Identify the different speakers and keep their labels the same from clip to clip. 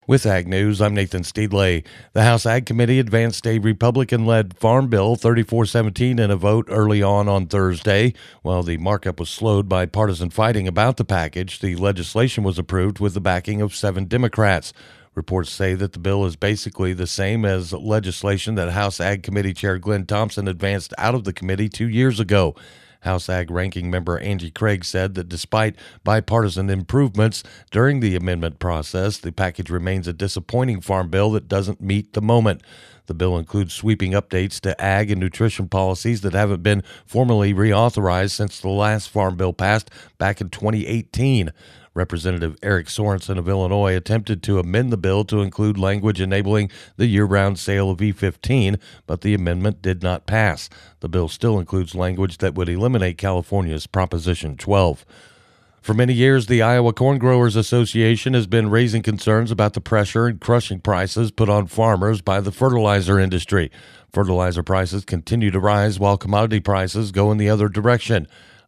Speaker 1: With Ag News, I'm Nathan Steedley. The House Ag Committee advanced a Republican-led Farm Bill 3417 in a vote early on Thursday. While the markup was slowed by partisan fighting about the package, the legislation was approved with the backing of 7 Democrats. Reports say that the bill is basically the same as legislation that House Ag Committee Chair Glenn Thompson advanced out of the committee 2 years ago. House Ag Ranking Member Angie Craig said that despite bipartisan improvements during the amendment process, the package remains a disappointing farm bill that doesn't meet the moment. The bill includes sweeping updates to ag and nutrition policies that haven't been formally reauthorized since the last farm bill passed back in 2018. Representative Eric Sorensen of Illinois attempted to amend the bill to include language enabling the year-round sale of E15, but the amendment did not pass. The bill still includes language that would eliminate California's Proposition 12. For many years, the Iowa Corn Growers Association has been raising concerns about the pressure and crushing prices put on farmers by the fertilizer industry. Fertilizer prices continue to rise while commodity prices go in the other direction.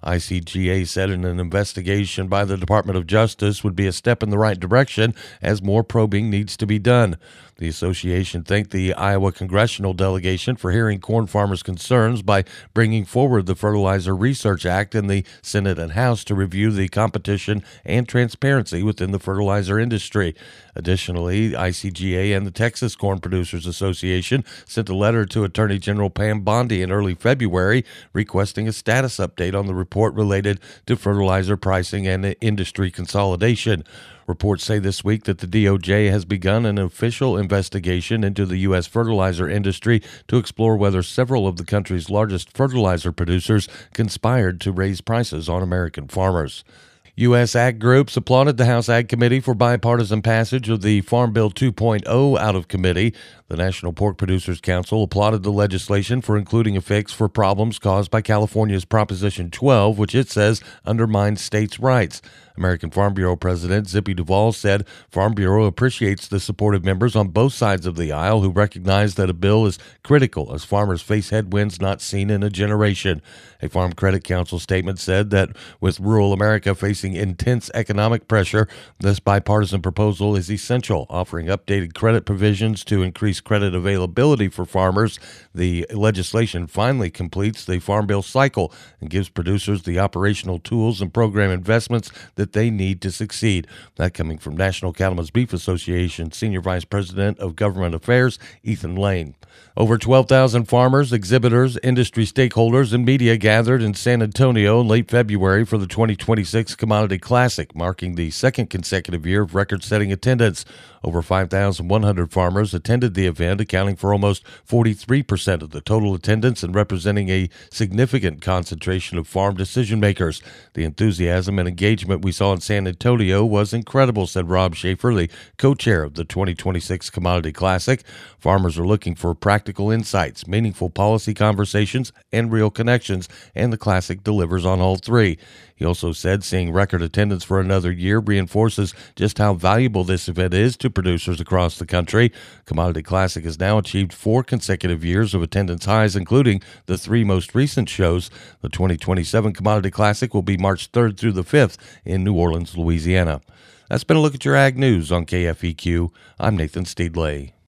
Speaker 1: ICGA said an investigation by the Department of Justice would be a step in the right direction as more probing needs to be done. The association thanked the Iowa congressional delegation for hearing corn farmers' concerns by bringing forward the Fertilizer Research Act in the Senate and House to review the competition and transparency within the fertilizer industry. Additionally, ICGA and the Texas Corn Producers Association sent a letter to Attorney General Pam Bondi in early February requesting a status update on the report related to fertilizer pricing and industry consolidation. Reports say this week that the DOJ has begun an official investigation into the U.S. fertilizer industry to explore whether several of the country's largest fertilizer producers conspired to raise prices on American farmers. U.S. ag groups applauded the House Ag Committee for bipartisan passage of the Farm Bill 2.0 out of committee. The National Pork Producers Council applauded the legislation for including a fix for problems caused by California's Proposition 12, which it says undermines states' rights. American Farm Bureau President Zippy Duvall said Farm Bureau appreciates the support of members on both sides of the aisle who recognize that a bill is critical as farmers face headwinds not seen in a generation. A Farm Credit Council statement said that with rural America facing intense economic pressure, this bipartisan proposal is essential, offering updated credit provisions to increase credit availability for farmers. The legislation finally completes the Farm Bill cycle and gives producers the operational tools and program investments that they need to succeed. That coming from National Cattlemen's Beef Association Senior Vice President of Government Affairs, Ethan Lane. Over 12,000 farmers, exhibitors, industry stakeholders, and media gathered in San Antonio in late February for the 2026 Commodity Classic, marking the second consecutive year of record-setting attendance. Over 5,100 farmers attended the event, accounting for almost 43% of the total attendance and representing a significant concentration of farm decision-makers. The enthusiasm and engagement we saw in San Antonio was incredible, said Rob Schaefer, the co-chair of the 2026 Commodity Classic. Farmers are looking for practical insights, meaningful policy conversations, and real connections, and the Classic delivers on all three. He also said seeing record attendance for another year reinforces just how valuable this event is to producers across the country. Commodity Classic has now achieved 4 consecutive years of attendance highs, including the 3 most recent shows. The 2027 Commodity Classic will be March 3rd through the 5th in New Orleans, Louisiana. That's been a look at your ag news on KFEQ. I'm Nathan Steedley.